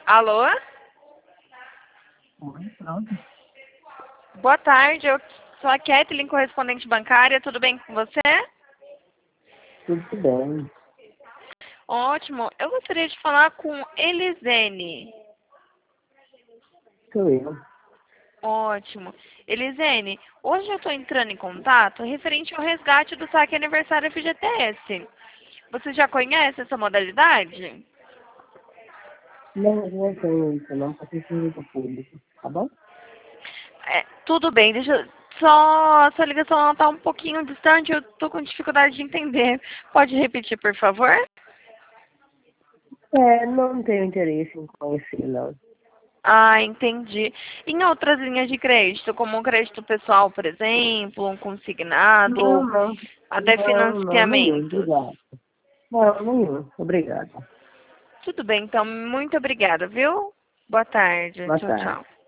Alô? Oi, pronto. Boa tarde, eu sou a Kathleen, correspondente bancária. Tudo bem com você? Tudo bem. Ótimo. Eu gostaria de falar com Elisene. Sou eu. Ótimo. Elisene, hoje eu estou entrando em contato referente ao resgate do saque aniversário FGTS. Você já conhece essa modalidade? Não tenho isso, não, porque isso é muito público, tá bom? Tudo bem, sua ligação está um pouquinho distante, eu estou com dificuldade de entender. Pode repetir, por favor? Não tenho interesse em conhecer, não. Ah, entendi. Em outras linhas de crédito, como um crédito pessoal, por exemplo, um consignado, Não, ou não. até Não, nenhum, financiamentos. obrigado. Não, nenhum, obrigado. Tudo bem, então, muito obrigada, viu? Boa tarde. Boa Tchau, tarde. tchau.